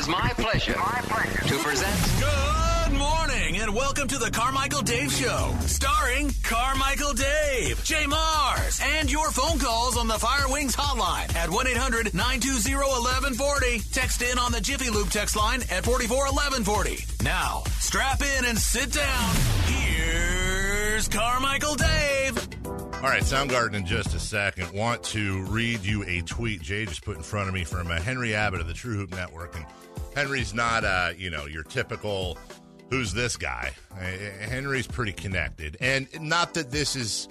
is my pleasure to present... Good morning and welcome to the Carmichael Dave Show, starring Carmichael Dave, Jay Mars, and your phone calls on the Fire Wings hotline at 1-800-920-1140. Text in on the Jiffy Loop text line at 441140. Now, strap in and sit down. Here's Carmichael Dave. All right, Soundgarden in just a second. Want to read you a tweet Jay just put in front of me from Henry Abbott of the True Hoop Network. And Henry's not, your typical, who's this guy? Henry's pretty connected. And not that this is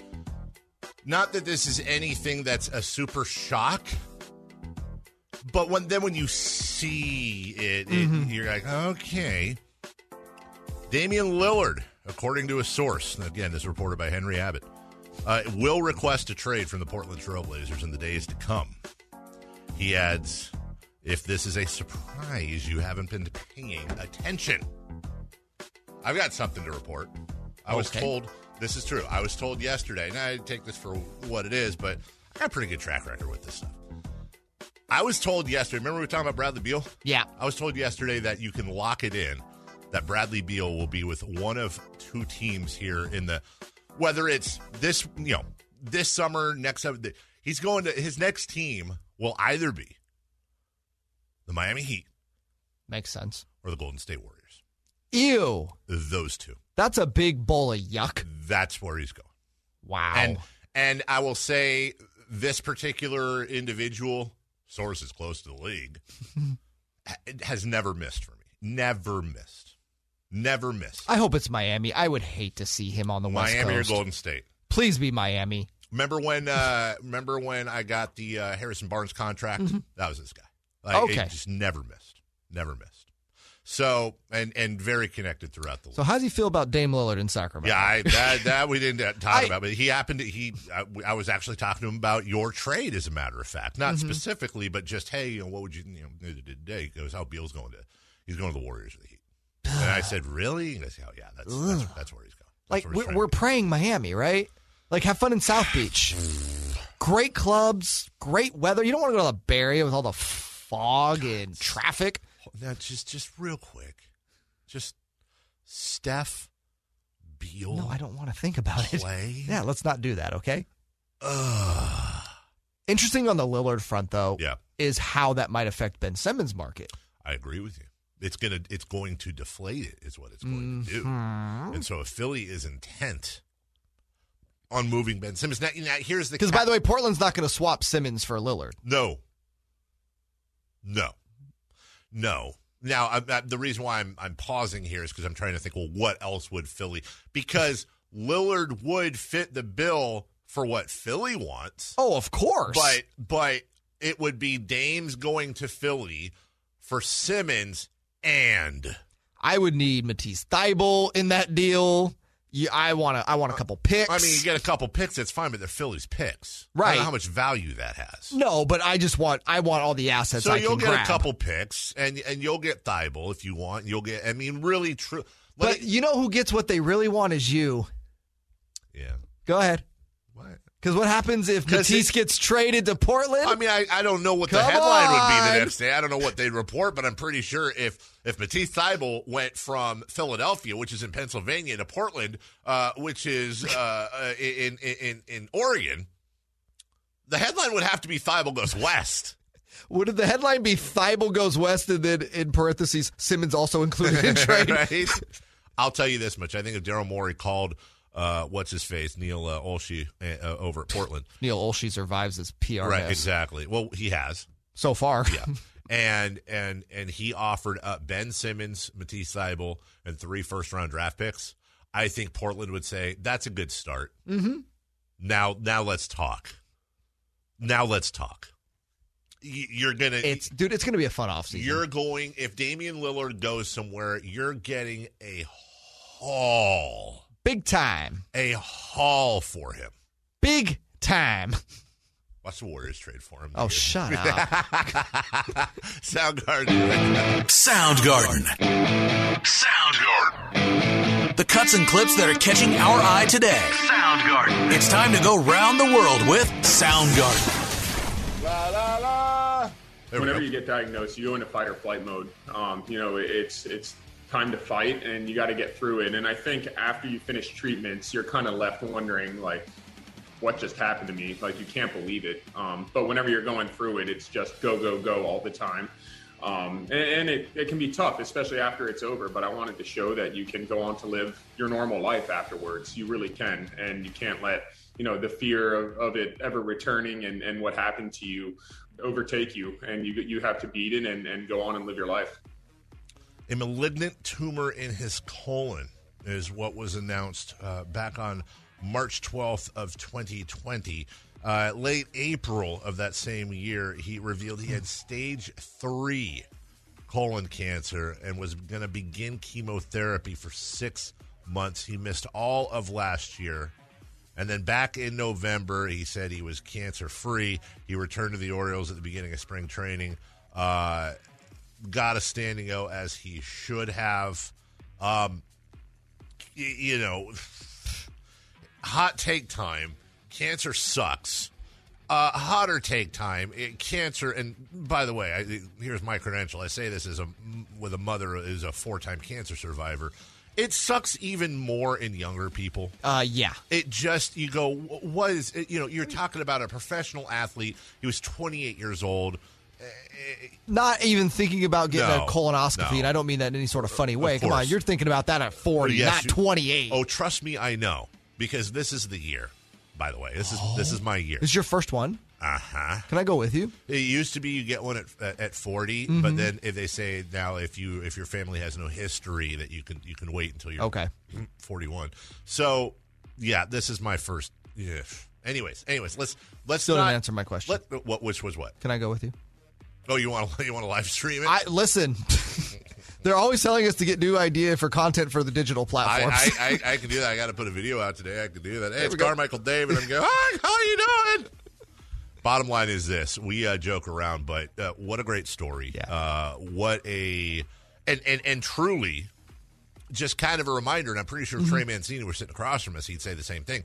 anything that's a super shock. But when you see it, you're like, okay. Damian Lillard, according to a source, again, this is reported by Henry Abbott, will request a trade from the Portland Trailblazers in the days to come. He adds, if this is a surprise, you haven't been paying attention. I've got something to report. I was told, this is true, I was told yesterday, and I take this for what it is, but I got a pretty good track record with this stuff. I was told yesterday, remember we were talking about Bradley Beal? Yeah. I was told yesterday that you can lock it in, that Bradley Beal will be with one of two teams here in the, whether it's this, this summer, next summer, he's going to, his next team will either be the Miami Heat. Makes sense. Or the Golden State Warriors. Ew. Those two. That's a big bowl of yuck. That's where he's going. Wow. And I will say this particular individual, sources close to the league, has never missed for me. Never missed. I hope it's Miami. I would hate to see him on the West Coast. Miami or Golden State. Please be Miami. Remember when I got the Harrison Barnes contract? Mm-hmm. That was this guy. Okay. It just never missed. So, and very connected throughout the league. So how does he feel about Dame Lillard in Sacramento? Yeah, that we didn't talk about, but I was actually talking to him about your trade, as a matter of fact. Not specifically, but just, hey, what would you, today? He goes, Beal's he's going to the Warriors or the Heat. And I said, really? And I said, oh, yeah, that's where he's going. We're praying Miami, right? Like, have fun in South Beach. Great clubs, great weather. You don't want to go to the Bay Area with all the fog and traffic. Now, just real quick. Just Steph, Beal. No, I don't want to think about it. Yeah, let's not do that, okay? Interesting on the Lillard front, though, is how that might affect Ben Simmons' market. I agree with you. It's going to deflate it, is what it's going to do. And so if Philly is intent on moving Ben Simmons, now here's the, because by the way, Portland's not going to swap Simmons for Lillard. No. Now the reason why I'm pausing here is because I'm trying to think, well, what else would Philly? Because Lillard would fit the bill for what Philly wants. Oh, of course. But it would be Dame's going to Philly for Simmons. And I would need Matisse Thybulle in that deal. I want a couple picks. I mean, you get a couple picks, that's fine, but they're Philly's picks. Right. I don't know how much value that has. No, but I want all the assets so I can grab. So you'll get a couple picks, and you'll get Thybulle if you want. You'll get, I mean, really true. But you know who gets what they really want is you. Yeah. Go ahead. What? Because what happens if Matisse gets traded to Portland? I mean, I don't know what the headline would be the next day. I don't know what they'd report, but I'm pretty sure if Matisse Thybulle went from Philadelphia, which is in Pennsylvania, to Portland, which is in Oregon, the headline would have to be Thybulle goes west. Would the headline be Thybulle goes west and then in parentheses Simmons also included in trade? Right? I'll tell you this much. I think if Daryl Morey called what's his face, Neil Olshey, over at Portland. Neil Olshey survives as PRS. Right, exactly. Well, he has. So far. Yeah. And he offered up Ben Simmons, Matisse Thybulle, and 3 first-round draft picks. I think Portland would say, that's a good start. Mm-hmm. Now let's talk. You're going to... It's going to be a fun offseason. You're going... If Damian Lillard goes somewhere, you're getting a haul. Big time. A haul for him. Big time. Watch the Warriors trade for him. Oh, shut up. Soundgarden. The cuts and clips that are catching our eye today. Soundgarden. It's time to go round the world with Soundgarden. La, la, la. whenever you get diagnosed, you go into fight or flight mode. It's time to fight, and you got to get through it. And I think after you finish treatments, you're kind of left wondering, like, what just happened to me? Like, you can't believe it. But whenever you're going through it, it's just go, go, go all the time. And it can be tough, especially after it's over. But I wanted to show that you can go on to live your normal life afterwards. You really can. And you can't let, the fear of it ever returning and what happened to you overtake you. And you have to beat it and go on and live your life. A malignant tumor in his colon is what was announced back on March 12th of 2020. Late April of that same year, he revealed he had stage 3 colon cancer and was going to begin chemotherapy for 6 months. He missed all of last year. And then back in November, he said he was cancer-free. He returned to the Orioles at the beginning of spring training. Got a standing O as he should have. Hot take time. Cancer sucks. Hotter take time. Cancer, and by the way, here's my credential. I say this with a mother who's a 4-time cancer survivor. It sucks even more in younger people. Yeah. It just, you go, what is, you're talking about a professional athlete. He was 28 years old. Not even thinking about getting a colonoscopy, no. and I don't mean that in any sort of funny way. Come on, you're thinking about that at 40, yes, not 28. Oh, trust me, I know. Because this is the year, by the way. This is my year. This is your first one? Uh-huh. Can I go with you? It used to be you get one at 40, but then if they say now if your family has no history that you can wait until you're 41. So yeah, this is my first. Yeah. Anyways, let's still not didn't answer my question. Which was what? Can I go with you? Oh, you want to live stream it? Listen. They're always telling us to get new idea for content for the digital platforms. I can do that. I got to put a video out today. I can do that. Hey, it's Carmichael Dave, and I'm going, hi, how are you doing? Bottom line is this. We joke around, but what a great story. Yeah. And truly, just kind of a reminder, and I'm pretty sure Trey Mancini were sitting across from us, he'd say the same thing.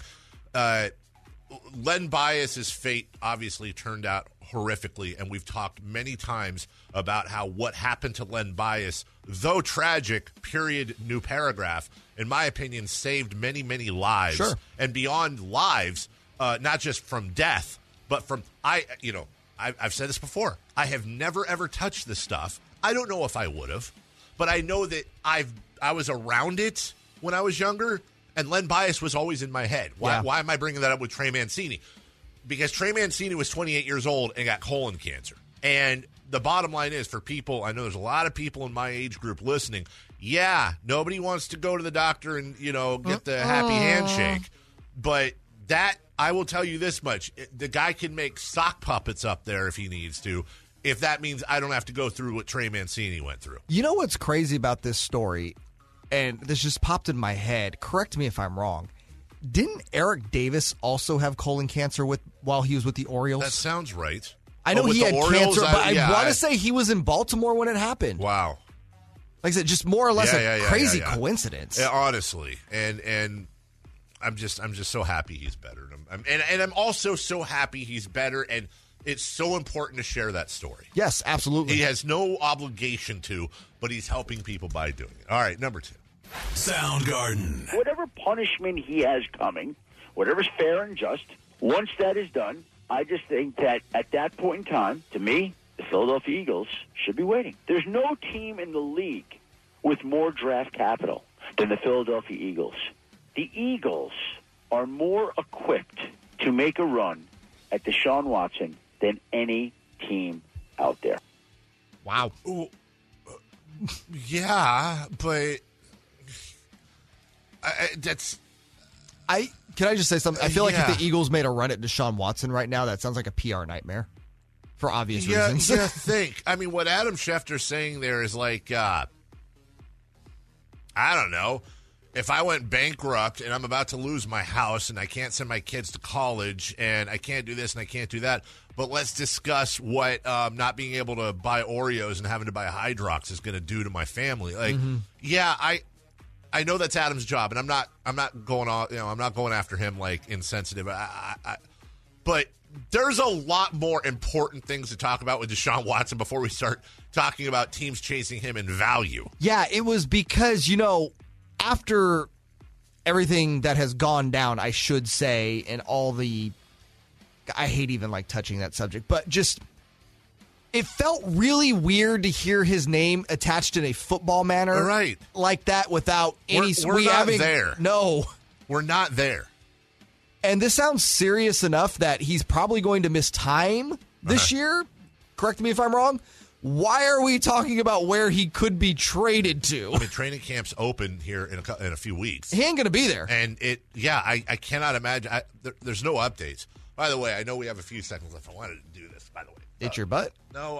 Len Bias's fate obviously turned out horrifically, and we've talked many times about how what happened to Len Bias, though tragic, period, new paragraph, in my opinion, saved many, many lives. Sure. And beyond lives, not just from death, but from, I've said this before, I have never, ever touched this stuff. I don't know if I would have, but I know that I was around it when I was younger, and Len Bias was always in my head. Why am I bringing that up with Trey Mancini? Because Trey Mancini was 28 years old and got colon cancer. And the bottom line is, for people, I know there's a lot of people in my age group listening, yeah, nobody wants to go to the doctor and, get the happy handshake. But that, I will tell you this much, the guy can make sock puppets up there if he needs to, if that means I don't have to go through what Trey Mancini went through. You know what's crazy about this story, and this just popped in my head, correct me if I'm wrong, didn't Eric Davis also have colon cancer while he was with the Orioles? That sounds right. I know he had Orioles, cancer, but I want to say he was in Baltimore when it happened. Wow. Like I said, just more or less crazy coincidence. Yeah, honestly. And I'm just so happy he's better. And I'm also so happy he's better, and it's so important to share that story. Yes, absolutely. He has no obligation to, but he's helping people by doing it. All right, number 2. Soundgarden. Whatever punishment he has coming, whatever's fair and just, once that is done, I just think that at that point in time, to me, the Philadelphia Eagles should be waiting. There's no team in the league with more draft capital than the Philadelphia Eagles. The Eagles are more equipped to make a run at Deshaun Watson than any team out there. Wow. Yeah, but Can I just say something? I feel like if the Eagles made a run at Deshaun Watson right now, that sounds like a PR nightmare for obvious reasons. Yeah, think. I mean, what Adam Schefter's saying there is like, I don't know. If I went bankrupt and I'm about to lose my house and I can't send my kids to college and I can't do this and I can't do that, but let's discuss what not being able to buy Oreos and having to buy Hydrox is going to do to my family. Like, I know that's Adam's job, and I'm not going on. I'm not going after him like insensitive. But there's a lot more important things to talk about with Deshaun Watson before we start talking about teams chasing him in value. Yeah, it was because, after everything that has gone down, I should say, and all the... I hate even touching that subject, but just... It felt really weird to hear his name attached in a football manner. Right. Like that without any... We're not there. No. We're not there. And this sounds serious enough that he's probably going to miss time this year. Correct me if I'm wrong. Why are we talking about where he could be traded to? I mean, training camp's open here in a few weeks. He ain't going to be there. And I cannot imagine. There's no updates. By the way, I know we have a few seconds left. I wanted to do this, by the way. It's your butt? No,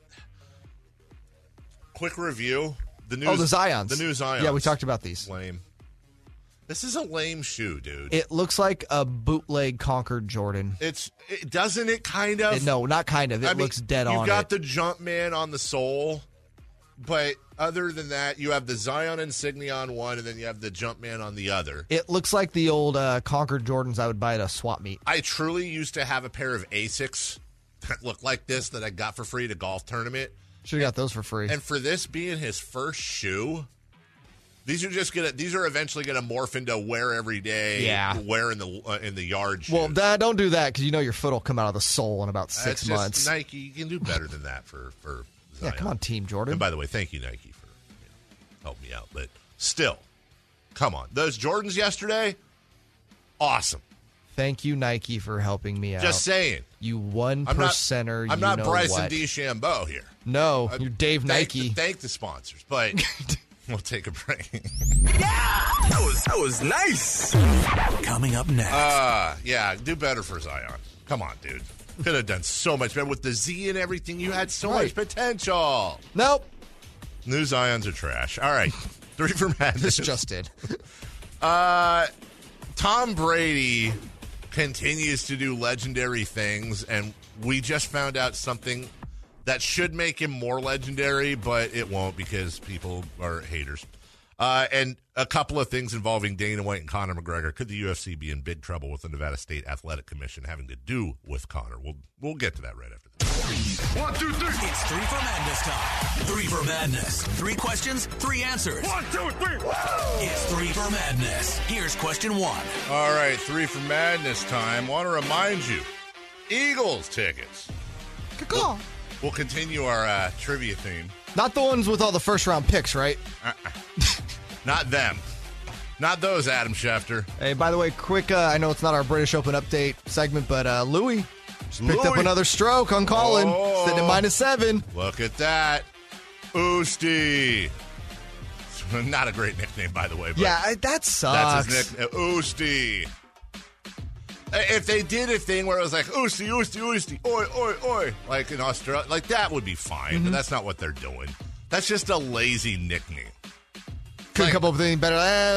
Quick review. The Zions. The new Zions. Yeah, we talked about these. Lame. This is a lame shoe, dude. It looks like a bootleg Concord Jordan. Doesn't it kind of? No, not kind of. It looks dead on. You got the Jumpman on the sole, but other than that, you have the Zion insignia on one, and then you have the Jumpman on the other. It looks like the old Concord Jordans I would buy at a swap meet. I truly used to have a pair of Asics that looked like this that I got for free at a golf tournament. Should have got those for free. And for this being his first shoe, these are eventually gonna morph into wear every day. Yeah. Wear in the yard shoes. Well, don't do that because your foot will come out of the sole in about 6 months. Nike, you can do better than that for Zion. Yeah, come on, Team Jordan. And by the way, thank you, Nike, for helping me out. But still, come on, those Jordans yesterday, awesome. Thank you, Nike, for helping me out. Just saying. You 1%er. I'm not Bryson DeChambeau here. No, you're Dave Nike. Thank the sponsors, but we'll take a break. That was nice. Coming up next. Yeah, do better for Zion. Come on, dude. Could have done so much better with the Z and everything. You had so much potential. Nope. New Zions are trash. All right. 3 for Madness. This just did. Tom Brady continues to do legendary things, and we just found out something that should make him more legendary, but it won't because people are haters. And a couple of things involving Dana White and Conor McGregor. Could the UFC be in big trouble with the Nevada State Athletic Commission having to do with Conor? We'll get to that right after this. 1, 2, 3. It's 3 for Madness time. 3 for Madness. 3 questions, 3 answers. 1, 2, 3. Woo! It's 3 for Madness. Here's question 1. All right, 3 for Madness time. Want to remind you, Eagles tickets. We'll continue our trivia theme. Not the ones with all the first-round picks, right? Not them. Not those, Adam Schefter. Hey, by the way, quick, I know it's not our British Open update segment, but Louis just picked up another stroke on Colin, sitting at -7. Look at that. Oosty. Not a great nickname, by the way. But yeah, that sucks. That's his nickname. Oosty. If they did a thing where it was like, Oosty, Oosty, Oosty, oi, oi, oi, like in Australia, like that would be fine, but that's not what they're doing. That's just a lazy nickname. Couldn't come up with anything better.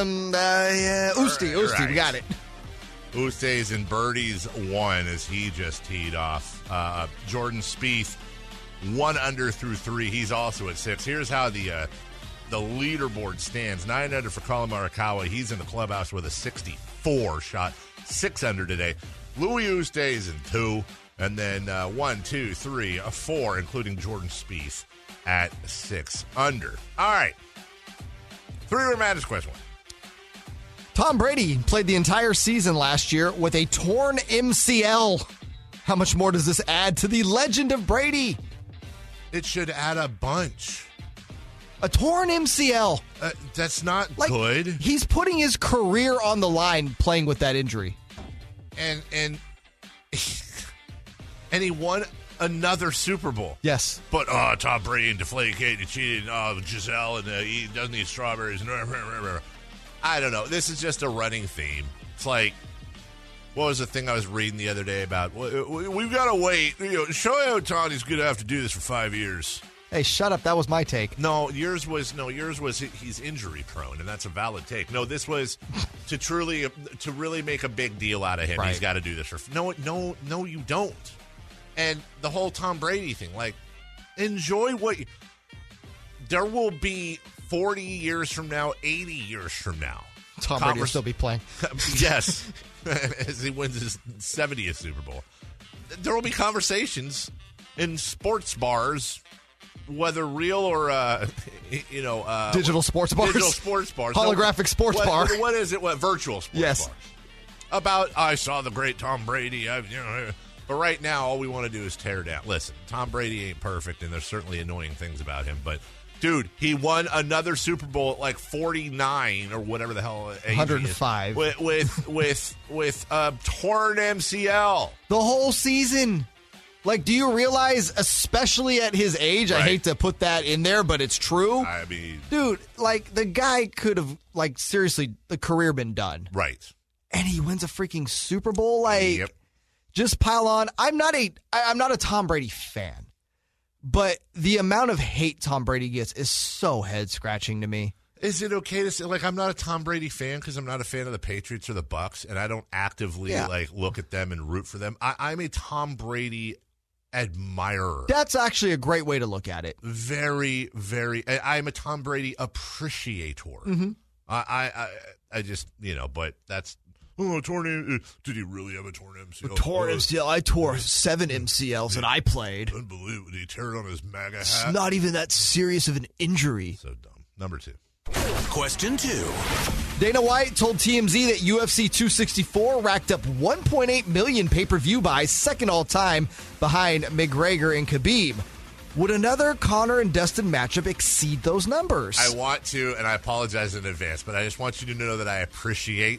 Oosty, right. We got it. Oosties and birdies won as he just teed off. Jordan Spieth, 1 under through 3. He's also at 6. Here's how the leaderboard stands. 9 under for Colin Morikawa. He's in the clubhouse with a 64 shot. 6 under today. Louis Oosthuizen is in 2. And then 1, 2, 3, 4, including Jordan Spieth at 6 under. All right. 3 Madness question 1. Tom Brady played the entire season last year with a torn MCL. How much more does this add to the legend of Brady? It should add a bunch. A torn MCL. That's not good. He's putting his career on the line playing with that injury. And he won another Super Bowl. Yes. But Tom Brady and Deflategate and cheated. Giselle and he doesn't eat strawberries. I don't know. This is just a running theme. It's like, what was the thing I was reading the other day about? We've got to wait. Shohei Ohtani's going to have to do this for 5 years. Hey, shut up. That was my take. No, yours was he's injury prone, and that's a valid take. No, this was to really make a big deal out of him. Right. He's got to do this for no, you don't. And the whole Tom Brady thing, like, enjoy what there will be 40 years from now, 80 years from now. Tom Brady will still be playing. Yes, as he wins his 70th Super Bowl. There will be conversations in sports bars, whether real or digital sports bars, holographic sports bar. What is it? What virtual sports bars? About I saw the great Tom Brady. But right now, all we want to do is tear down. Listen, Tom Brady ain't perfect, and there's certainly annoying things about him. But dude, he won another Super Bowl at like 49 or whatever the hell. 105 with a torn MCL the whole season. Like, do you realize, especially at his age, right. I hate to put that in there, but it's true. I mean, dude, like the guy could have, like, seriously, the career been done, right? And he wins a freaking Super Bowl, like. Yep. Just pile on. I'm not a Tom Brady fan, but the amount of hate Tom Brady gets is so head-scratching to me. Is it okay to say, like, I'm not a Tom Brady fan because I'm not a fan of the Patriots or the Bucks, and I don't actively, look at them and root for them? I'm a Tom Brady admirer. That's actually a great way to look at it. Very, very. I'm a Tom Brady appreciator. Mm-hmm. I just, but that's... Oh, torn. Did he really have a torn MCL? A torn MCL. I tore 7 MCLs and I played. Unbelievable. Did he tear it on his MAGA hat? It's not even that serious of an injury. So dumb. Number 2. Question 2. Dana White told TMZ that UFC 264 racked up 1.8 million pay-per-view buys, second all-time behind McGregor and Khabib. Would another Conor and Dustin matchup exceed those numbers? I want to, and I apologize in advance, but I just want you to know that I appreciate,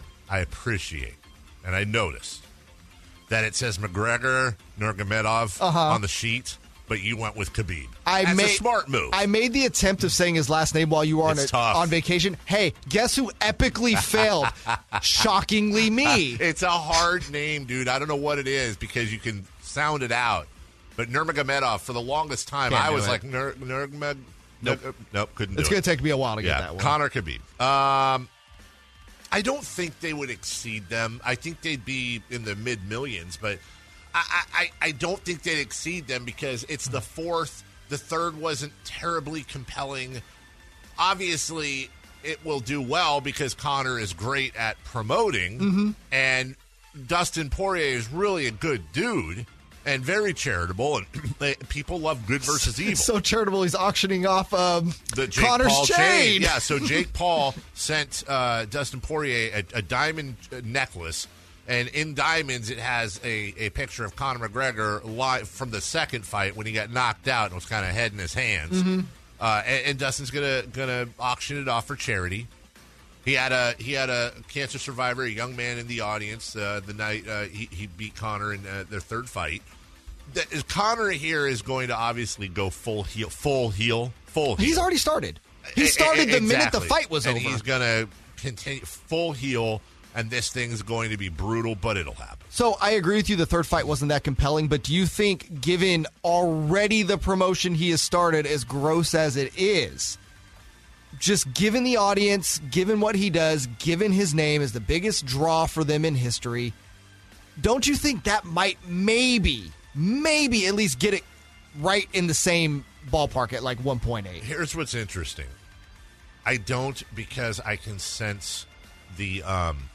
and I noticed that it says McGregor Nurmagomedov on the sheet, but you went with Khabib. That's a smart move. I made the attempt of saying his last name while you were on vacation. Hey, guess who epically failed? Shockingly me. It's a hard name, dude. I don't know what it is because you can sound it out. But Nurmagomedov, for the like, Nurmagomedov. Nope, couldn't do it. It's going to take me a while to get that one. Conor Khabib. I don't think they would exceed them. I think they'd be in the mid-millions, but I don't think they'd exceed them because it's the fourth. The third wasn't terribly compelling. Obviously, it will do well because Conor is great at promoting, and Dustin Poirier is really a good dude and very charitable, and people love good versus evil. It's so charitable, he's auctioning off the Jake Conor's Paul chain. Yeah, so Jake Paul sent Dustin Poirier a diamond necklace, and in diamonds it has a picture of Conor McGregor live from the second fight when he got knocked out and was kind of head in his hands. And Dustin's gonna auction it off for charity. He had a cancer survivor, a young man in the audience the night he beat Conor in their third fight. Conor here is going to obviously go full heel. He's already started. He started the minute the fight was over. And he's going to continue full heel, and this thing's going to be brutal, but it'll happen. So I agree with you, the third fight wasn't that compelling, but do you think, given already the promotion he has started, as gross as it is, just given the audience, given what he does, given his name is the biggest draw for them in history, don't you think that might maybe at least get it right in the same ballpark at like 1.8? Here's what's interesting. I don't, because I can sense the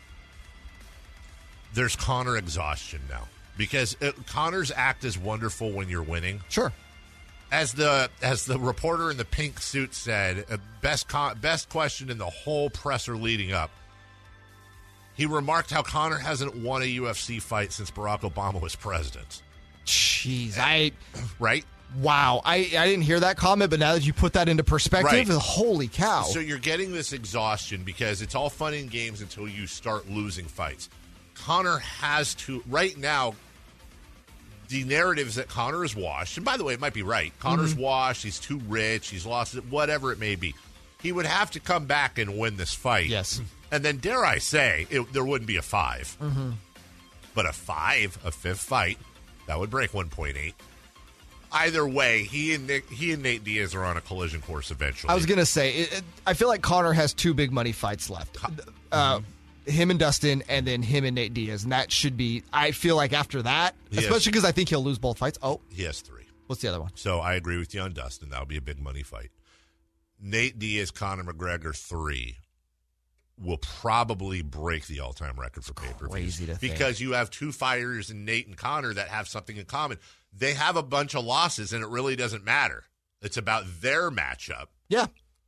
there's Conor exhaustion now. Because Conor's act is wonderful when you're winning. Sure. As the reporter in the pink suit said, best question in the whole presser leading up, he remarked how Conor hasn't won a UFC fight since Barack Obama was president. Jeez, right? Wow, I didn't hear that comment, but now that you put that into perspective, holy cow. So you're getting this exhaustion because it's all fun and games until you start losing fights. Conor has to, right now, the narratives that Conor is washed, and by the way, it might be right. Conor's washed, he's too rich, he's lost it, whatever it may be. He would have to come back and win this fight. Yes. And then, dare I say, there wouldn't be a 5. But a fifth fight, that would break 1.8. Either way, he and Nate Diaz are on a collision course eventually. I was going to say, I feel like Conor has 2 big money fights left. Him and Dustin, and then him and Nate Diaz. And that should be, I feel like after that, especially because I think he'll lose both fights. Oh. He has 3. What's the other one? So I agree with you on Dustin. That'll be a big money fight. Nate Diaz, Conor McGregor, 3. will probably break the all-time record for pay-per-views. Crazy to think. Because you have two fighters in Nate and Conor that have something in common. They have a bunch of losses, and it really doesn't matter. It's about their matchup. Yeah.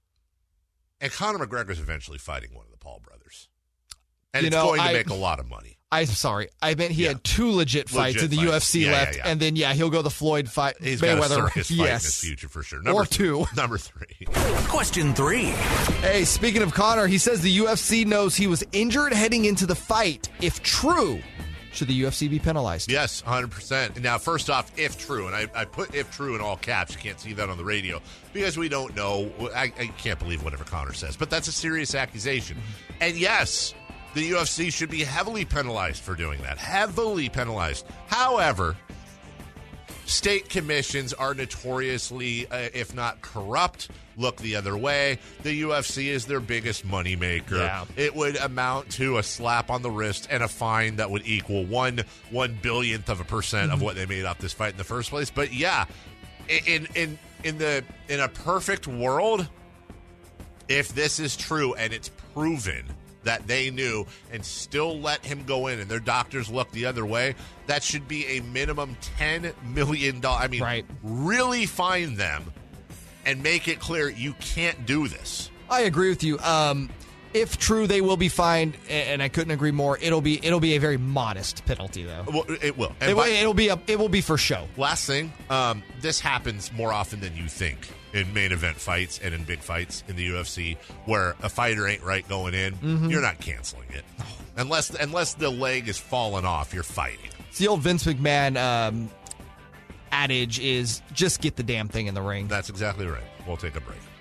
And Conor McGregor's eventually fighting one of the Paul brothers. And You it's know, going to make a lot of money. I'm sorry. I meant he had two legit fights in the fights. UFC Yeah, left, yeah. and then he'll go the Floyd fight. He's got a Mayweather. serious fight in his future for sure. Or two. Number 3. Question 3. Hey, speaking of Conor, he says the UFC knows he was injured heading into the fight. If true, should the UFC be penalized? Yes, 100%. Now, first off, if true, and I put if true in all caps. You can't see that on the radio because we don't know. I can't believe whatever Conor says, but that's a serious accusation. And yes, the UFC should be heavily penalized for doing that. Heavily penalized. However, state commissions are notoriously, if not corrupt, look the other way. The UFC is their biggest moneymaker. Yeah. It would amount to a slap on the wrist and a fine that would equal 1/1,000,000,000% of what they made off this fight in the first place. But yeah, in a perfect world, if this is true and it's proven that they knew and still let him go in and their doctors look the other way, that should be a minimum $10 million. I mean, Right. Really fine them and make it clear you can't do this. I agree with you. If true, they will be fined, and I couldn't agree more. It'll be a very modest penalty, though. Well, it will. And It will be for show. last thing, this happens more often than you think in main event fights and in big fights in the UFC, where a fighter ain't right going in. You're not canceling it unless the leg is falling off. You're fighting. It's the old Vince McMahon adage is just get the damn thing in the ring. That's exactly right. We'll take a break.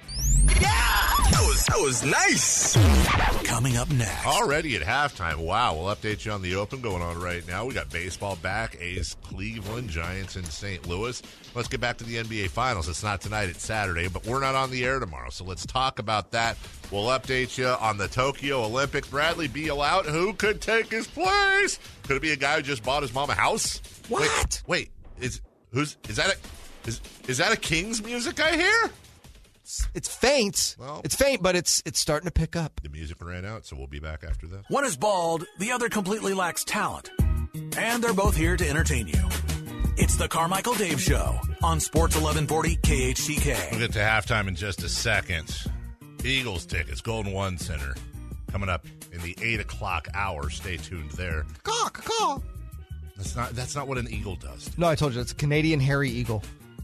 That was nice. Coming up next. Already at halftime. Wow, we'll update you on the Open going on right now. We got baseball back, A's Cleveland, Giants in St. Louis. Let's get back to the NBA Finals. It's not tonight, it's Saturday, but we're not on the air tomorrow, so let's talk about that. We'll update you on the Tokyo Olympics. Bradley Beal out. Who could take his place? Could it be a guy who just bought his mom a house? What? Wait, is that a Kings music I hear? It's faint. Well- It's faint, but it's starting to pick up. The music ran out, so we'll be back after this. One is bald, the other completely lacks talent. And they're both here to entertain you. It's the Carmichael Dave Show on Sports 1140 KHTK. We'll get to halftime in just a second. Eagles tickets, Golden One Center, coming up in the 8 o'clock hour. Stay tuned there. Caw. That's not what an eagle does. No, I told you it's a Canadian hairy eagle.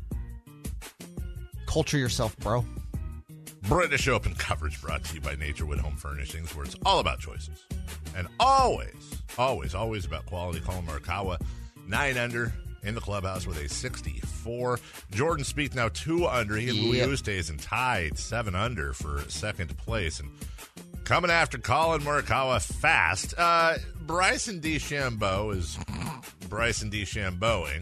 Culture yourself, bro. British Open coverage brought to you by Naturewood Home Furnishings, where it's all about choices. And always about quality. Colin Morikawa, 9 under in the clubhouse with a 64. Jordan Spieth now 2 under. He and Louis Oosthuizen tied 7 under for second place. And coming after Colin Morikawa fast, Bryson DeChambeau is Bryson DeChambeauing.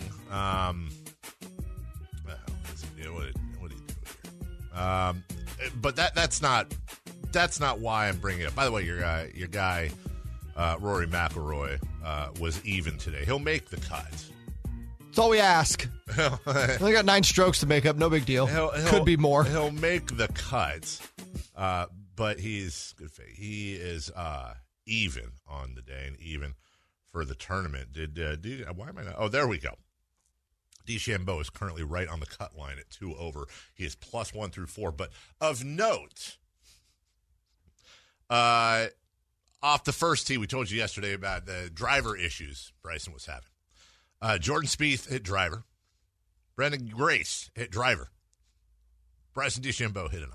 What do you do here? But that's not why I'm bringing it up. By the way, your guy Rory McIlroy was even today. He'll make the cut. That's all we ask. Only got 9 strokes to make up. No big deal. Could be more. He'll make the cut, but he's good faith. He is even on the day and even for the tournament. Why am I not? Oh, there we go. DeChambeau is currently right on the cut line at 2 over. He is +1 through 4. But of note, off the first tee, we told you yesterday about the driver issues Bryson was having. Jordan Spieth hit driver. Brendan Grace hit driver. Bryson DeChambeau hit an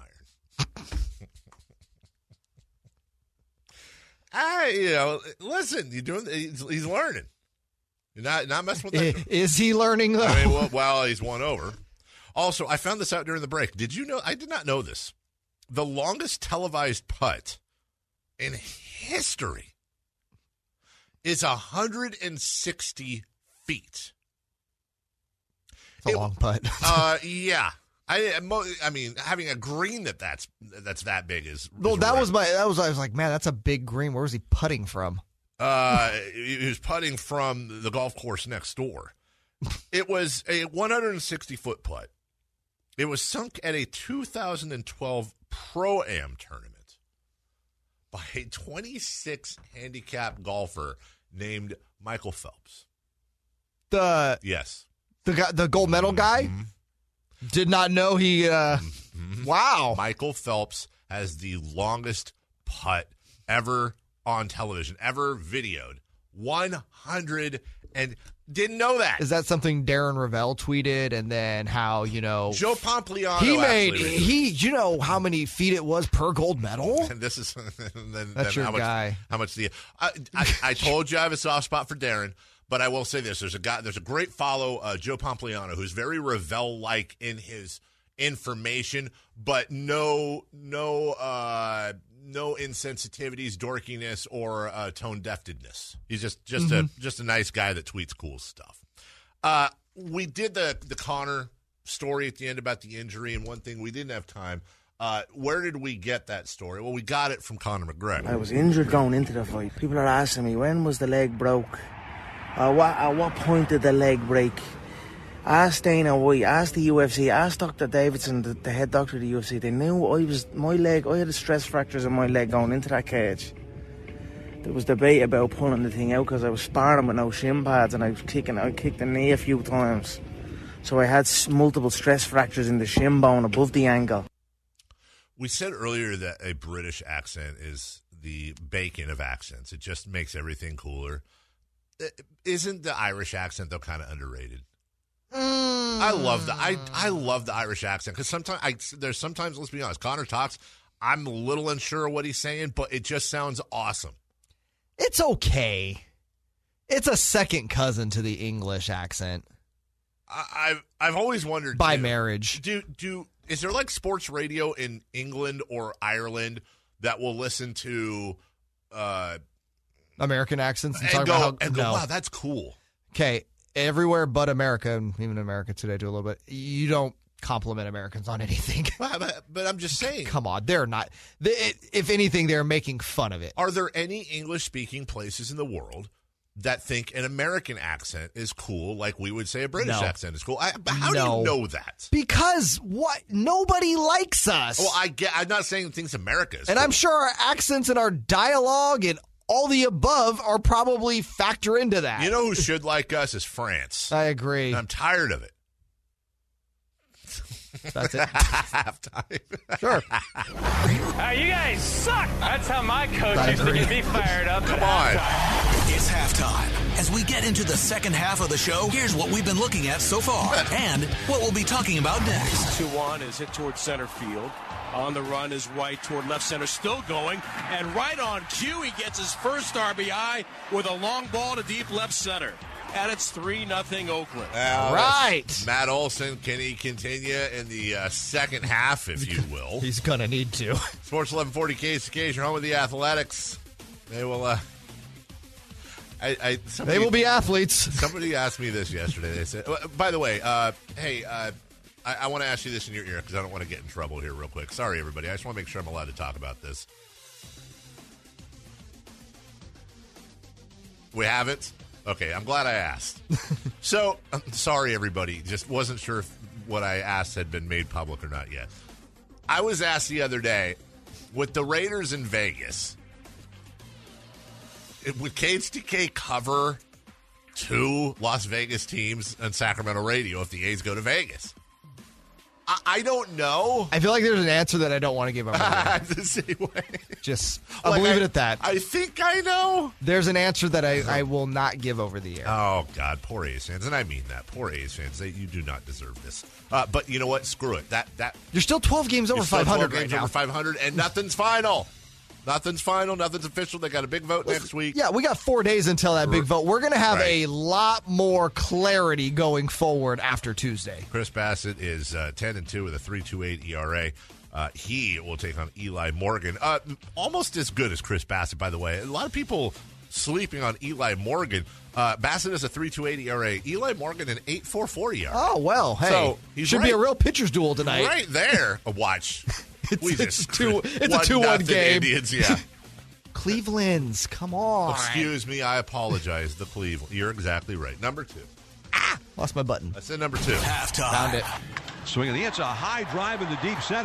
iron. Listen, he's learning. You're not messing with that. Is he learning, though? I mean, well, he's 1 over. Also, I found this out during the break. Did you know? I did not know this. The longest televised putt in history is 160 feet. It's a long putt. Yeah. I mean, having a green that's that big is. Well, I was rare. like, man, that's a big green. Where was he putting from? He was putting from the golf course next door. It was a 160-foot putt. It was sunk at a 2012 Pro-Am tournament by a 26 handicap golfer named Michael Phelps. Yes. The gold medal guy? Mm-hmm. Did not know he wow. Michael Phelps has the longest putt ever on television, ever videoed. 100 and didn't know that. Is that something Darren Ravel tweeted? And then how, Joe Pompliano you know how many feet it was per gold medal? And this is that's your guy. How much I told you I have a soft spot for Darren, but I will say this: there's a great follow, Joe Pompliano, who's very Ravel-like in his information, but no insensitivities, dorkiness, or tone deftness. He's just a nice guy that tweets cool stuff. We did the Connor story at the end about the injury, and one thing we didn't have time. Where did we get that story? Well, we got it from Conor McGregor. I was injured going into the fight. People are asking me, when was the leg broke? At what point did the leg break? Ask Dana White, ask the UFC, ask Dr. Davidson, the head doctor of the UFC. They knew I had stress fractures in my leg going into that cage. There was debate about pulling the thing out because I was sparring with no shin pads and I kicked the knee a few times. So I had multiple stress fractures in the shin bone above the ankle. We said earlier that a British accent is the bacon of accents. It just makes everything cooler. Isn't the Irish accent, though, kind of underrated? I love the Irish accent because sometimes, let's be honest, Connor talks, I'm a little unsure of what he's saying, but it just sounds awesome. It's okay. It's a second cousin to the English accent. I've always wondered by marriage. Is there like sports radio in England or Ireland that will listen to American accents and go, wow, that's cool. Okay. Everywhere but America, and even America Today do a little bit, you don't compliment Americans on anything. But I'm just saying. Come on, they're not. If anything, they're making fun of it. Are there any English-speaking places in the world that think an American accent is cool like we would say a British accent is cool? How do you know that? Because nobody likes us. Well, I'm not saying things America is and cool. I'm sure our accents and our dialogue and all the above are probably factor into that. You know who should like us is France. I agree. And I'm tired of it. That's it. Halftime. Sure. You guys suck. That's how my coach used to get me fired up. Come on. It's halftime. As we get into the second half of the show, here's what we've been looking at so far and what we'll be talking about next. 2-1 is hit towards center field. On the run is White toward left center, still going. And right on cue, he gets his first RBI with a long ball to deep left center. And it's 3-0 Oakland. Right. Matt Olson, can he continue in the second half, if you will? He's going to need to. Sports 1140 KCK, your home with the Athletics. They will... they will be athletes. Somebody asked me this yesterday. They said, by the way, hey, I want to ask you this in your ear because I don't want to get in trouble here real quick. Sorry, everybody. I just want to make sure I'm allowed to talk about this. We haven't? Okay, I'm glad I asked. So, sorry, everybody. Just wasn't sure if what I asked had been made public or not yet. I was asked the other day, with the Raiders in Vegas, would KHTK cover 2 Las Vegas teams on Sacramento radio if the A's go to Vegas? I don't know. I feel like there's an answer that I don't want to give over. The same way. I'll leave it at that. I think I know. There's an answer that I will not give over the air. Oh, God. Poor A's fans. And I mean that. Poor A's fans. You do not deserve this. But you know what? Screw it. You're still 12 games over 500 right now. Over 500, and nothing's final. Nothing's final. Nothing's official. They got a big vote next week. Yeah, we got 4 days until that big vote. We're going to have a lot more clarity going forward after Tuesday. Chris Bassett is 10-2 with a 3.28 ERA. He will take on Eli Morgan. Almost as good as Chris Bassett, by the way. A lot of people sleeping on Eli Morgan. Bassett is a 3.28 ERA. Eli Morgan an 8.44 ERA. Oh, well, hey. So he should be a real pitcher's duel tonight. Right there. Watch. It's a 2-1 game. Indians, yeah. Cleveland's, come on. Excuse me, I apologize. The Cleveland. You're exactly right. Number 2. Lost my button. I said number 2. Halftime. Found it. Swinging. It's a high drive in the deep center.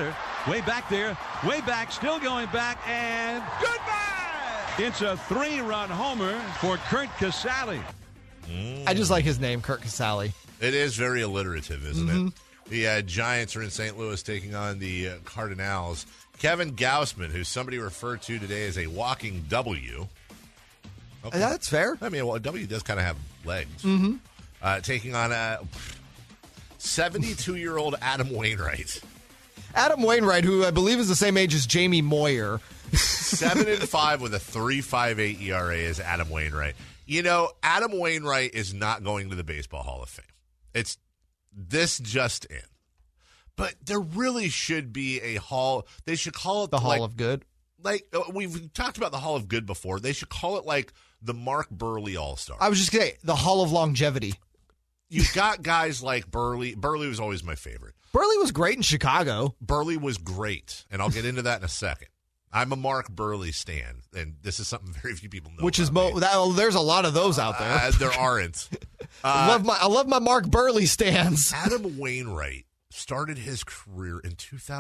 Way back there, way back, still going back, and goodbye! It's a 3-run homer for Curt Casali. I just like his name, Curt Casali. It is very alliterative, isn't it? The Giants are in St. Louis taking on the Cardinals. Kevin Gausman, who somebody referred to today as a walking W. Okay. That's fair. I mean, well, a W does kind of have legs. Taking on 72-year-old Adam Wainwright. Adam Wainwright, who I believe is the same age as Jamie Moyer. 7-5 with a 3.58 ERA is Adam Wainwright. You know, Adam Wainwright is not going to the Baseball Hall of Fame. It's this just in. But there really should be a hall. They should call it the Hall of Good. Like, we've talked about the Hall of Good before. They should call it like the Mark Burley All-Star. I was just going to say, the Hall of Longevity. You've got guys like Burley. Burley was always my favorite. Burley was great in Chicago. Burley was great, and I'll get into that in a second. I'm a Mark Burley stan, and this is something very few people know. Which is there's a lot of those out there. There aren't. I love my Mark Burley stans. Adam Wainwright started his career in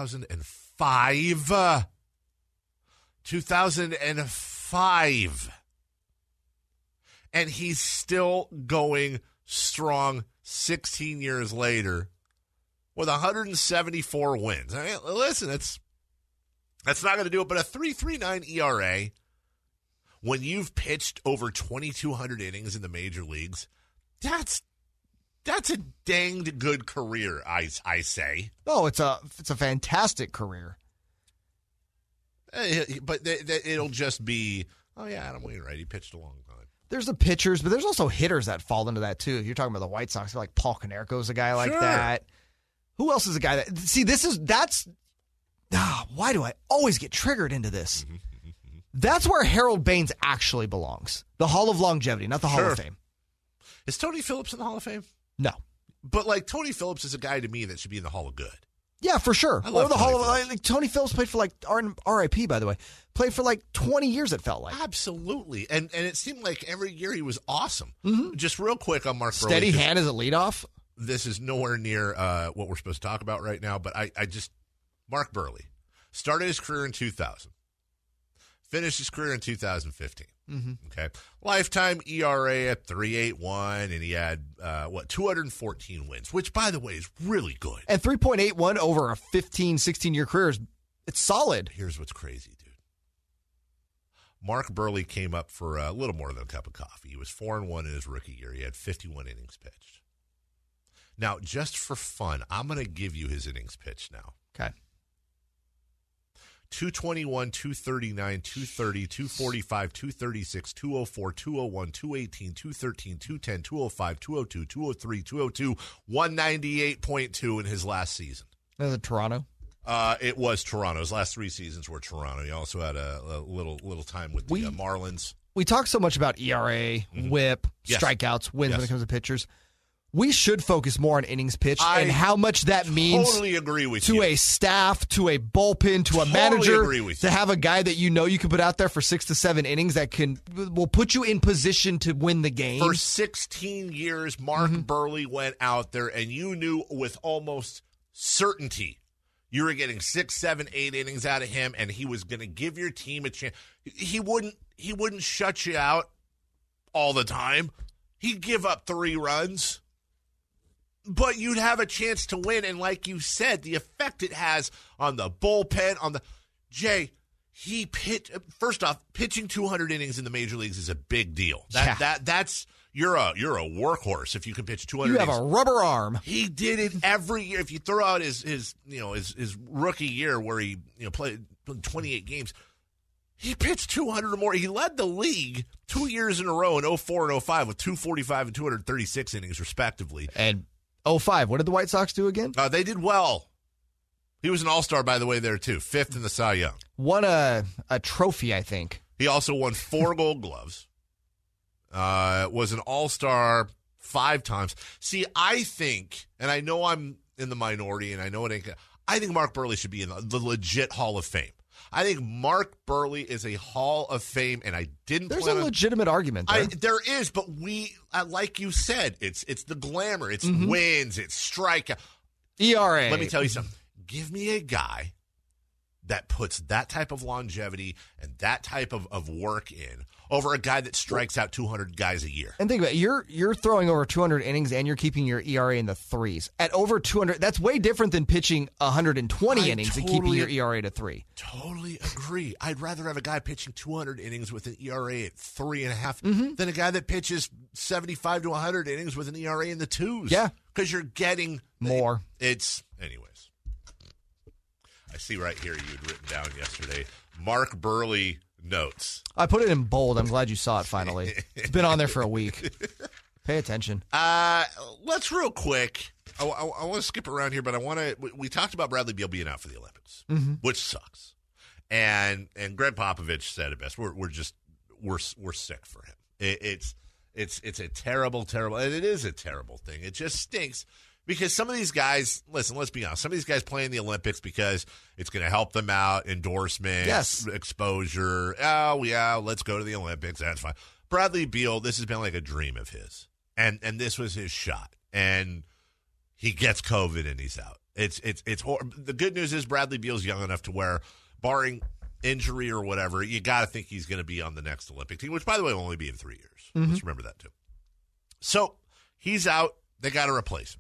2005. 2005. And he's still going strong 16 years later with 174 wins. I mean, listen, that's not going to do it, but a 3.39 ERA when you've pitched over 2,200 innings in the major leagues, that's a danged good career, I say. Oh, it's a fantastic career. But it'll just be, oh yeah, Adam Wainwright, he pitched a long time. There's the pitchers, but there's also hitters that fall into that too. If you're talking about the White Sox, like Paul Konerko's a guy like that. Who else is a guy that? See, why do I always get triggered into this? That's where Harold Baines actually belongs. The Hall of Longevity, not the Hall of Fame. Is Tony Phillips in the Hall of Fame? No. But like Tony Phillips is a guy to me that should be in the Hall of Good. Yeah, for sure. I love the Tony Hall of Phillips. like Tony Phillips played for RIP, by the way. Played for 20 years, it felt like. Absolutely. And it seemed like every year he was awesome. Just real quick on Mark Burley. Steady hand as a leadoff. This is nowhere near what we're supposed to talk about right now, but Mark Burley started his career in 2000. Finished his career in 2015. Okay. Lifetime ERA at 3.81, and he had, 214 wins, which, by the way, is really good. And 3.81 over a 15, 16-year career, it's solid. Here's what's crazy, dude. Mark Burley came up for a little more than a cup of coffee. He was 4-1 in his rookie year. He had 51 innings pitched. Now, just for fun, I'm going to give you his innings pitched now. Okay. 221, 239, 230, 245, 236, 204, 201, 218, 213, 210, 205, 202, 203, 202, 198.2 in his last season. Was it Toronto? It was Toronto. His last 3 seasons were Toronto. He also had a little time with the Marlins. We talk so much about ERA, whip, strikeouts, wins when it comes to pitchers. We should focus more on innings pitched and how much that means totally agree with to a staff, to a bullpen, to a manager, to have a guy that you know you can put out there for 6 to 7 innings that will put you in position to win the game. For 16 years, Mark Burley went out there, and you knew with almost certainty you were getting 6, 7, 8 innings out of him, and he was going to give your team a chance. He wouldn't shut you out all the time. He'd give up 3 runs. But you'd have a chance to win, and like you said, the effect it has on the bullpen, he first off, pitching 200 innings in the major leagues is a big deal. That's you're a workhorse if you can pitch 200 innings. You have a rubber arm. He did it every year. If you throw out his rookie year where he played 28 games, he pitched 200 or more. He led the league 2 years in a row in 04 and 05 with 245 and 236 innings respectively. And 05, what did the White Sox do again? They did well. He was an all-star, by the way, there, too. 5th in the Cy Young. Won a trophy, I think. He also won 4 Gold Gloves. Was an all-star 5 times. See, I think, and I know I'm in the minority, and I know it ain't, I think Mark Burley should be in the legit Hall of Fame. I think Mark Burley is a Hall of Fame, and I didn't. There's a legitimate argument there. There is, but like you said, it's the glamour, it's wins, it's strikeout, ERA. Let me tell you something. Give me a guy that puts that type of longevity and that type of work in over a guy that strikes out 200 guys a year. And think about it, you're throwing over 200 innings and you're keeping your ERA in the threes. At over 200, that's way different than pitching 120 innings and keeping your ERA to 3. Totally agree. I'd rather have a guy pitching 200 innings with an ERA at 3.5 than a guy that pitches 75 to 100 innings with an ERA in the 2s. Yeah. Because you're getting more. Anyways. I see right here you'd written down yesterday, Mark Burley notes. I put it in bold. I'm glad you saw it finally. It's been on there for a week. Pay attention. Let's real quick. I want to skip around here, but we talked about Bradley Beal being out for the Olympics, which sucks. And Greg Popovich said it best. We're sick for him. It's a terrible, and it is a terrible thing. It just stinks. Because some of these guys, listen, let's be honest, some of these guys play in the Olympics because it's going to help them out, endorsement, exposure. Oh, yeah, let's go to the Olympics. That's fine. Bradley Beal, this has been like a dream of his. And this was his shot. And he gets COVID and he's out. It's the good news is Bradley Beal's young enough to where, barring injury or whatever, you got to think he's going to be on the next Olympic team, which, by the way, will only be in 3 years. Let's remember that, too. So he's out. They got to replace him.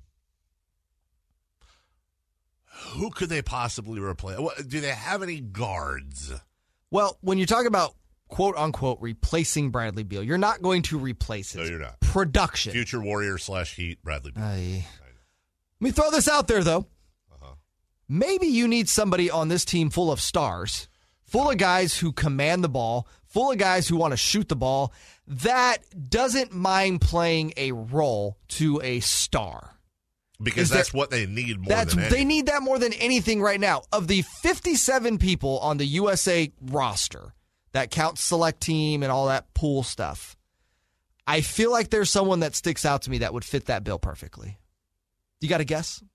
Who could they possibly replace? Do they have any guards? Well, when you talk about quote-unquote replacing Bradley Beal, you're not going to replace his production. Future Warrior / Heat, Bradley Beal. Let me throw this out there, though. Maybe you need somebody on this team full of stars, full of guys who command the ball, full of guys who want to shoot the ball, that doesn't mind playing a role to a star. Because that's what they need more than anything. They need that more than anything right now. Of the 57 people on the USA roster that counts select team and all that pool stuff, I feel like there's someone that sticks out to me that would fit that bill perfectly. You got a guess?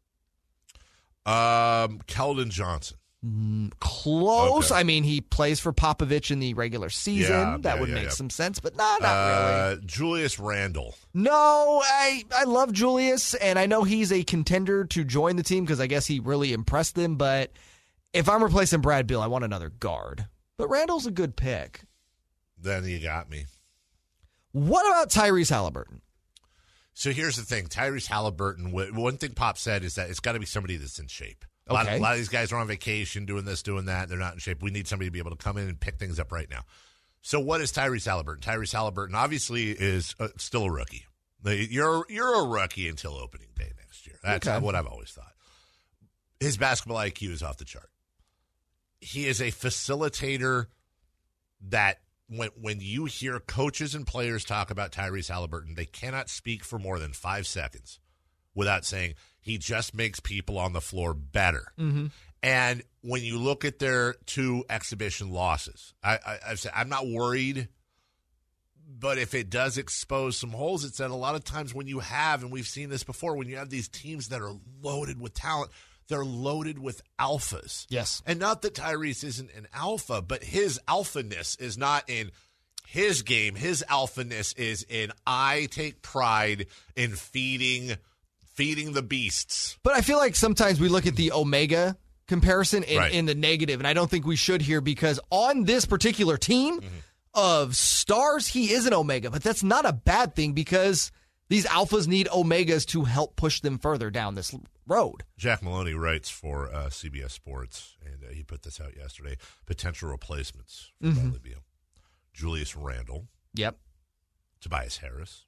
Keldon Johnson. Close. Okay. I mean, he plays for Popovich in the regular season. That would make some sense, but not really. Julius Randle. No, I love Julius, and I know he's a contender to join the team because I guess he really impressed them, but if I'm replacing Brad Beal, I want another guard. But Randle's a good pick. Then you got me. What about Tyrese Halliburton? So here's the thing. Tyrese Halliburton, one thing Pop said is that it's got to be somebody that's in shape. A lot of these guys are on vacation, doing this, doing that. They're not in shape. We need somebody to be able to come in and pick things up right now. So what is Tyrese Halliburton? Tyrese Halliburton obviously is still a rookie. You're a rookie until opening day next year. That's what I've always thought. His basketball IQ is off the chart. He is a facilitator that when you hear coaches and players talk about Tyrese Halliburton, they cannot speak for more than 5 seconds without saying he just makes people on the floor better. And when you look at their 2 exhibition losses, I've said I'm not worried, but if it does expose some holes, it's that a lot of times when you have, and we've seen this before, when you have these teams that are loaded with talent, they're loaded with alphas. Yes. And not that Tyrese isn't an alpha, but his alphaness is not in his game. His alphaness is in I take pride in feeding the beasts. But I feel like sometimes we look at the Omega comparison in the negative, and I don't think we should here because on this particular team of stars, he is an Omega, but that's not a bad thing because these alphas need Omegas to help push them further down this road. Jack Maloney writes for CBS Sports, and he put this out yesterday, potential replacements for Bradley Beal. Julius Randle. Yep. Tobias Harris.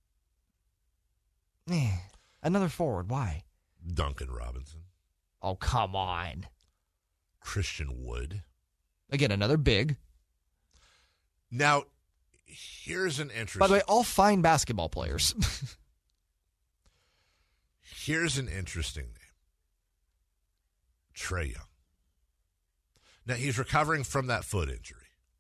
Another forward. Why? Duncan Robinson. Oh, come on. Christian Wood. Again, another big. Now, here's an interesting... By the way, all fine basketball players. Here's an interesting name. Trae Young. Now, he's recovering from that foot injury.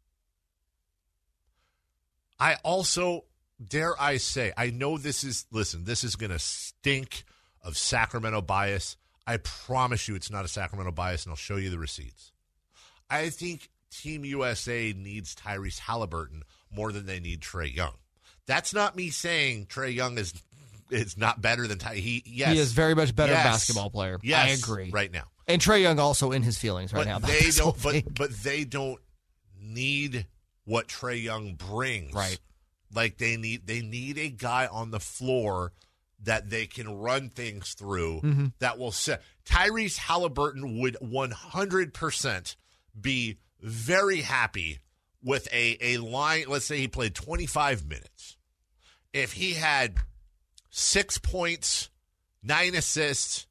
I also, dare I say, I know this is going to stink of Sacramento bias. I promise you it's not a Sacramento bias, and I'll show you the receipts. I think Team USA needs Tyrese Halliburton more than they need Trae Young. That's not me saying Trae Young is not better than Tyrese. He is very much better basketball player. Yes, I agree. Right now. And Trae Young also in his feelings right now. They don't. But they don't need what Trae Young brings. Right. Like they need a guy on the floor that they can run things through that will set. Tyrese Halliburton would 100% be very happy with a line. Let's say he played 25 minutes. If he had 6 points, 9 assists,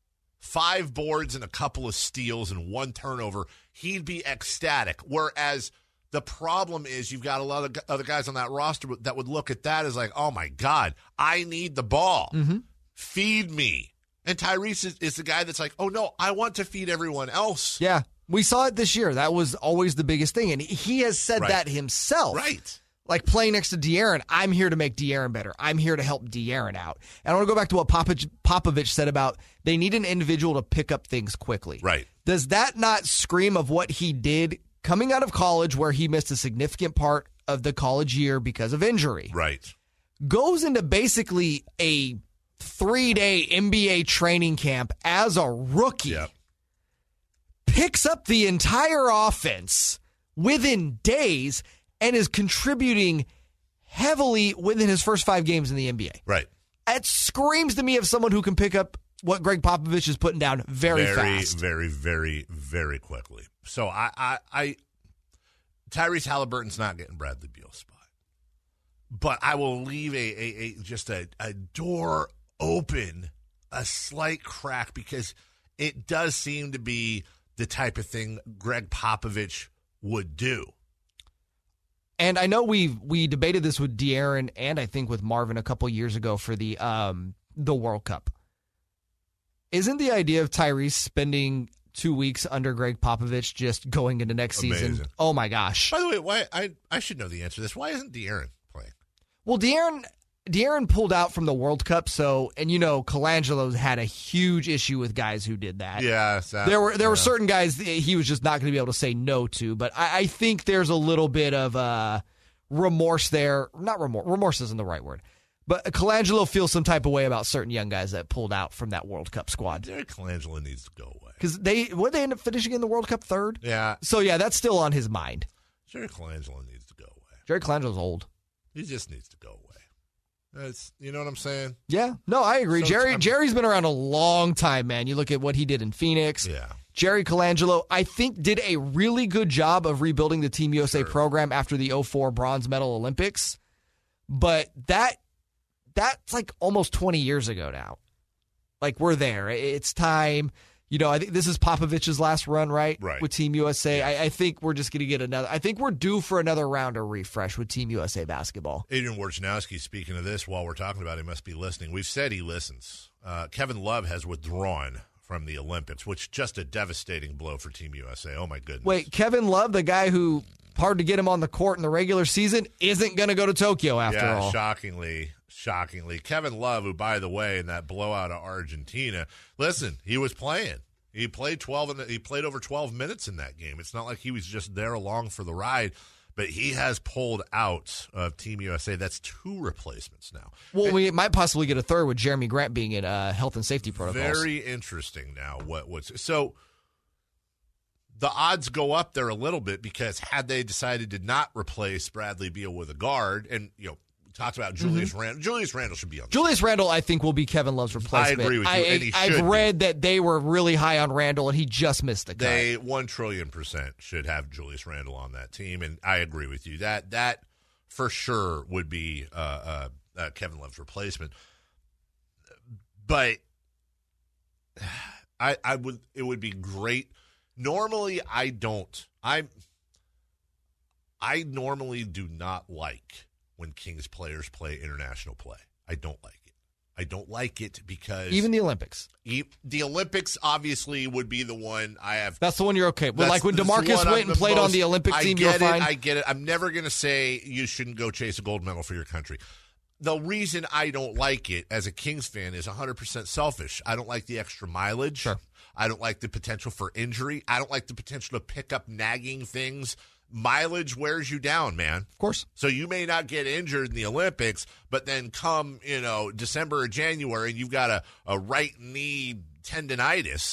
5 boards, and a couple of steals and 1 turnover, he'd be ecstatic. Whereas the problem is you've got a lot of other guys on that roster that would look at that as like, oh, my God, I need the ball. Feed me. And Tyrese is the guy that's like, oh, no, I want to feed everyone else. Yeah, we saw it this year. That was always the biggest thing. And he has said that himself. Right. Like playing next to De'Aaron, I'm here to make De'Aaron better. I'm here to help De'Aaron out. And I want to go back to what Popovich said about they need an individual to pick up things quickly. Right. Does that not scream of what he did coming out of college, where he missed a significant part of the college year because of injury? Right. Goes into basically a 3-day NBA training camp as a rookie. Yep. Picks up the entire offense within days and is contributing heavily within his first 5 games in the NBA. Right. It screams to me of someone who can pick up what Greg Popovich is putting down very fast. Very, very, very quickly. So I Tyrese Halliburton's not getting Bradley Beal's spot. But I will leave a door open, a slight crack, because it does seem to be the type of thing Greg Popovich would do. And I know we debated this with De'Aaron and I think with Marvin a couple years ago for the World Cup. Isn't the idea of Tyrese spending 2 weeks under Greg Popovich just going into next season? Oh my gosh! By the way, why I should know the answer to this. Why isn't De'Aaron playing? Well, De'Aaron pulled out from the World Cup, so Colangelo's had a huge issue with guys who did that. Yeah, there were certain guys he was just not going to be able to say no to. But I think there's a little bit of remorse there. Not remorse. Remorse isn't the right word. But Colangelo feels some type of way about certain young guys that pulled out from that World Cup squad. Derek Colangelo needs to go away. Because they end up finishing in the World Cup 3rd? Yeah. So, yeah, that's still on his mind. Derek Colangelo needs to go away. Derek Colangelo's old. He just needs to go away. You know what I'm saying? Yeah. No, I agree. So Jerry's been around a long time, man. You look at what he did in Phoenix. Yeah. Jerry Colangelo, I think, did a really good job of rebuilding the Team USA program after the 2004 bronze medal Olympics. But that's like almost 20 years ago now. Like, we're there. It's time. I think this is Popovich's last run, right? Right. With Team USA. Yes. I think we're just going to get another. I think we're due for another round of refresh with Team USA basketball. Adrian Wojnarowski, speaking of this, while we're talking about it, he must be listening. We've said he listens. Kevin Love has withdrawn from the Olympics, which just a devastating blow for Team USA. Oh, my goodness. Wait, Kevin Love, the guy who, hard to get him on the court in the regular season, isn't going to go to Tokyo after all. Shockingly. Kevin Love, who, by the way, in that blowout of Argentina, listen, he was playing. He played over 12 minutes in that game. It's not like he was just there along for the ride, but he has pulled out of Team USA. That's 2 replacements now. Well, we might possibly get a third with Jeremy Grant being in health and safety protocols. Very interesting now. So the odds go up there a little bit, because had they decided to not replace Bradley Beal with a guard, and talked about Julius Randle. Julius Randle should be on. Julius Randle, I think, will be Kevin Love's replacement. I agree with you, and he should I've read that they were really high on Randle, and he just missed the cut. They 1,000,000,000% should have Julius Randle on that team, and I agree with you. That for sure would be Kevin Love's replacement. But it would be great. Normally, I normally do not like when Kings players play international play. I don't like it. I don't like it because... Even the Olympics. The Olympics obviously would be the one I have... That's the one you're okay with. Like when DeMarcus went and played on the Olympic team, you're fine? I get it. I'm never going to say you shouldn't go chase a gold medal for your country. The reason I don't like it as a Kings fan is 100% selfish. I don't like the extra mileage. Sure. I don't like the potential for injury. I don't like the potential to pick up nagging things. Mileage wears you down, man. Of course. So you may not get injured in the Olympics, but then come, December or January, and you've got a right knee tendonitis.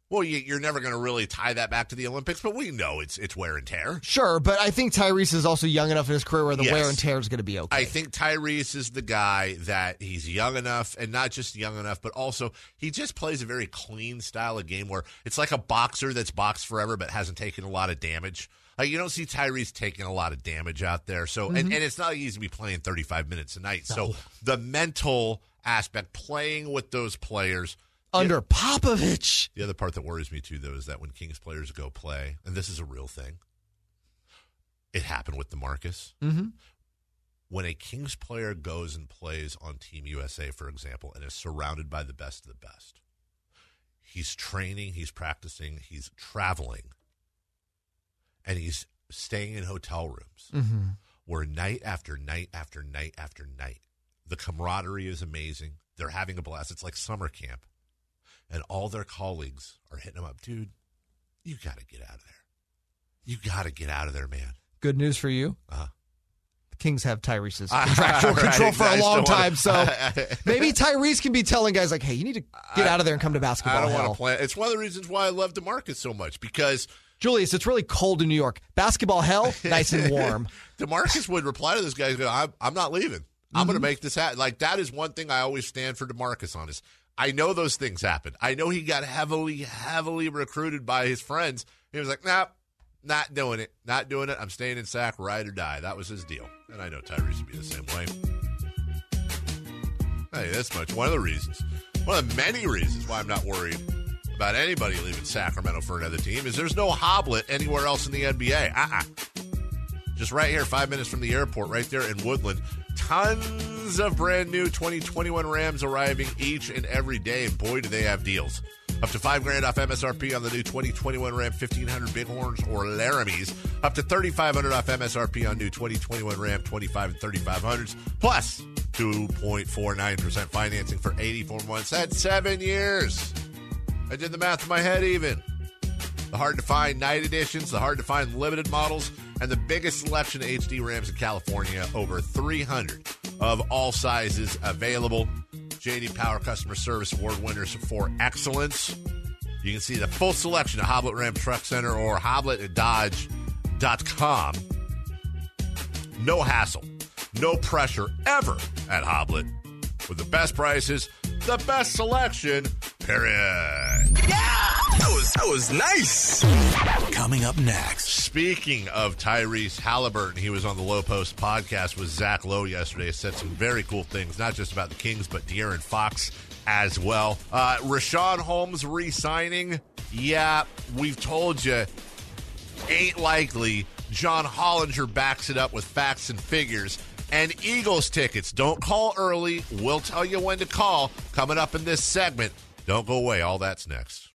Well, you're never going to really tie that back to the Olympics, but we know it's wear and tear. Sure, but I think Tyrese is also young enough in his career where the wear and tear is going to be okay. I think Tyrese is the guy that he's young enough, and not just young enough, but also he just plays a very clean style of game where it's like a boxer that's boxed forever but hasn't taken a lot of damage. Like, you don't see Tyrese taking a lot of damage out there. So, and it's not easy to be playing 35 minutes a night. No. So the mental aspect, playing with those players – under Popovich. The other part that worries me, too, though, is that when Kings players go play, and this is a real thing, it happened with DeMarcus. Mm-hmm. When a Kings player goes and plays on Team USA, for example, and is surrounded by the best of the best, he's training, he's practicing, he's traveling, and he's staying in hotel rooms where night after night after night after night, the camaraderie is amazing. They're having a blast. It's like summer camp. And all their colleagues are hitting them up. Dude, you got to get out of there. You got to get out of there, man. Good news for you. The Kings have Tyrese's contractual control for a long time. So maybe Tyrese can be telling guys like, hey, you need to get out of there and come to basketball. I don't want to play. It's one of the reasons why I love DeMarcus so much, because Julius, it's really cold in New York. Basketball hell, nice and warm. DeMarcus would reply to this guy, I'm not leaving. I'm going to make this happen. Like, that is one thing I always stand for DeMarcus on is I know those things happen. I know he got heavily recruited by his friends. He was like, nah, not doing it. Not doing it. I'm staying in Sac, ride or die. That was his deal. And I know Tyrese would be the same way. Hey, that's much. One of the reasons, one of the many reasons why I'm not worried about anybody leaving Sacramento for another team is there's no Hoblet anywhere else in the NBA. Just right here, 5 minutes from the airport, right there in Woodland. Tons of brand new 2021 Rams arriving each and every day. And boy, do they have deals. Up to $5,000 off MSRP on the new 2021 Ram 1500 Bighorns or Laramies. Up to $3,500 off MSRP on new 2021 Ram 25 and 3500s. Plus 2.49% financing for 84 months. That's 7 years. I did the math in my head even. The hard-to-find night editions, the hard-to-find limited models, and the biggest selection of HD Rams in California, over 300 of all sizes available. J.D. Power Customer Service Award winners for excellence. You can see the full selection at Hoblet Ram Truck Center or hobletdodge.com. No hassle, no pressure ever at Hoblet. With the best prices, the best selection, period. Yeah! That was nice. Coming up next. Speaking of Tyrese Halliburton, he was on the Low Post podcast with Zach Lowe yesterday. Said some very cool things, not just about the Kings, but De'Aaron Fox as well. Richaun Holmes re-signing. Yeah, we've told you. Ain't likely. John Hollinger backs it up with facts and figures. And Eagles tickets. Don't call early. We'll tell you when to call. Coming up in this segment. Don't go away. All that's next.